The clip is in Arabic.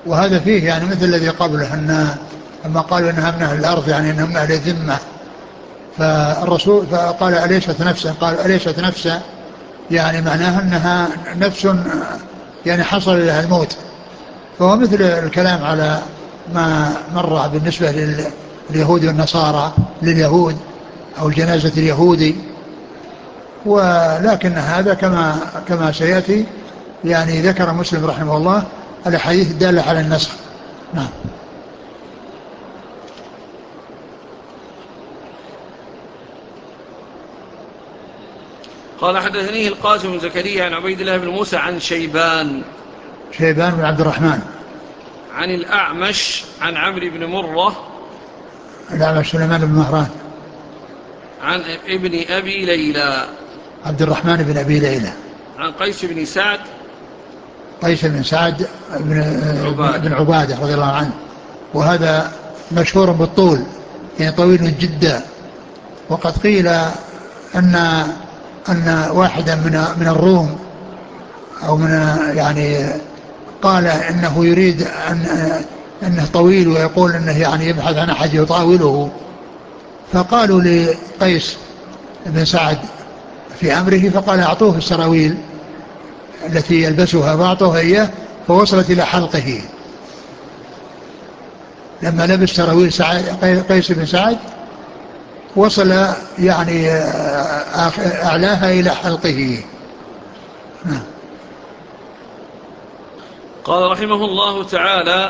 وهذا فيه يعني مثل الذي قبله، أن لما قالوا إنها من أهل الأرض يعني إنهم أهل ذمة، فالرسول فقال أليست نفسا، قال أليست نفسا، يعني معناها أنها نفس يعني حصل لها الموت. فهو مثل الكلام على ما مر بالنسبة لليهود والنصارى، لليهود أو جنازة اليهودي. ولكن هذا كما سيأتي يعني ذكر مسلم رحمه الله الأحاديث الدالة على النسخ. نعم. قال حدثني القاسم بن زكريا عن عبيد الله بن موسى عن شيبان بن عبد الرحمن عن الأعمش عن عمرو بن مرة الأعمش سليمان بن مهران عن ابن أبي ليلى عبد الرحمن بن أبي ليلى عن قيس بن سعد قيس بن سعد بن عبادة. عبادة رضي الله عنه، وهذا مشهور بالطول، يعني طويل جدا. وقد قيل أن واحدا من الروم أو من يعني قال إنه يريد أنه طويل، ويقول أنه يعني يبحث عن أحد يطاوله، فقالوا لقيس بن سعد في أمره، فقال أعطوه السراويل التي يلبسها فأعطوها إياه، فوصلت إلى حلقه. لما لبس سراويل قيس بن سعد وصل يعني أعلاها إلى حلقه. قال رحمه الله تعالى: